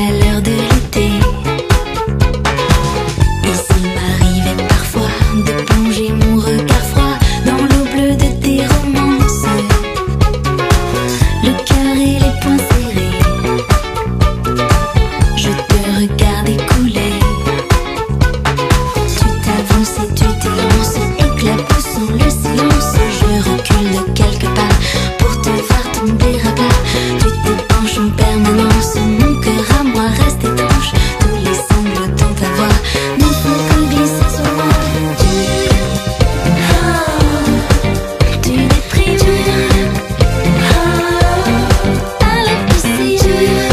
chaleur de l'été. Et s'il m'arrivait parfois de plonger mon regard froid dans l'eau bleue de tes romances, le cœur et les poings serrés, je te regardais couler. Tu t'avances et tu t'élances, éclaboussant le silence. Je recule de quelques pas pour te voir tomber à plat. Tu t'épanches en permanence, mon cœur à moi reste étanche. Tous les sanglots dans ta voix ne font que glisser sur moi. Tu déprimes à la piscine.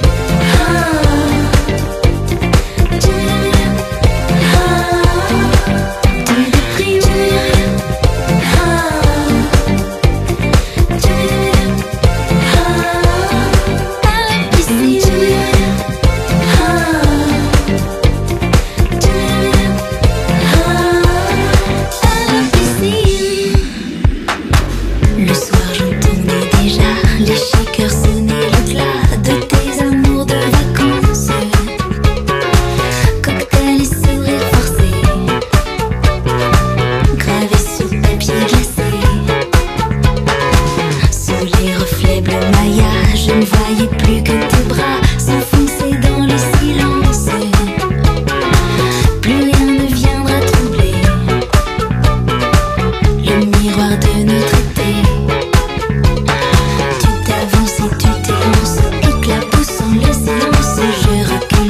Le soir j'entendais déjà les shakers sonner le glas de tes amours de vacances. Cocktail et sourire forcé, gravés sur papier glacé. Sous les reflets bleu Maya, je ne voyais plus que tes bras s'enfoncer dans le silence. Plus rien ne viendra troubler le miroir de notre été. Tu t'avances et tu t'élances, éclaboussant le silence. Je recule